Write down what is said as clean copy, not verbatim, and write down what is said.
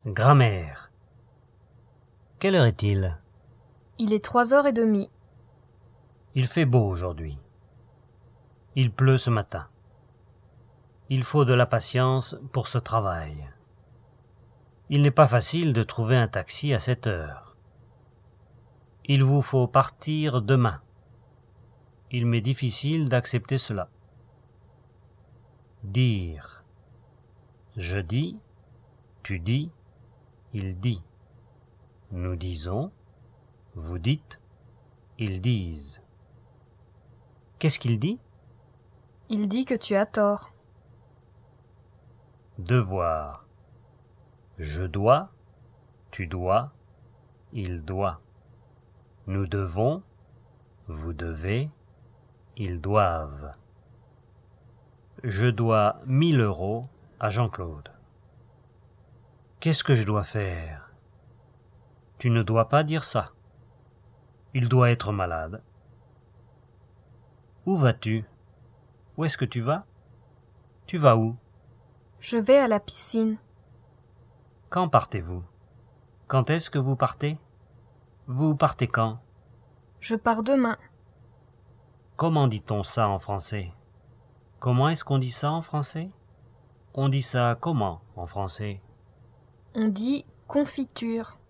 Grammaire. Quelle heure est-il? Il est 3h30. Il fait beau aujourd'hui. Il pleut ce matin. Il faut de la patience pour ce travail. Il n'est pas facile de trouver un taxi à cette heure. Il vous faut partir demain. Il m'est difficile d'accepter cela. Dire. Je dis, tu dis, il dit. Nous disons, vous dites, ils disent. Qu'est-ce qu'il dit? Il dit que tu as tort. Devoir. Je dois, tu dois, il doit. Nous devons, vous devez, ils doivent. Je dois 1000 € à Jean-Claude. Qu'est-ce que je dois faire? Tu ne dois pas dire ça. Il doit être malade. Où vas-tu? Où est-ce que tu vas? Tu vas où? Je vais à la piscine. Quand partez-vous? Quand est-ce que vous partez? Vous partez quand? Je pars demain. Comment dit-on ça en français? Comment est-ce qu'on dit ça en français? On dit ça comment en français? On dit confiture.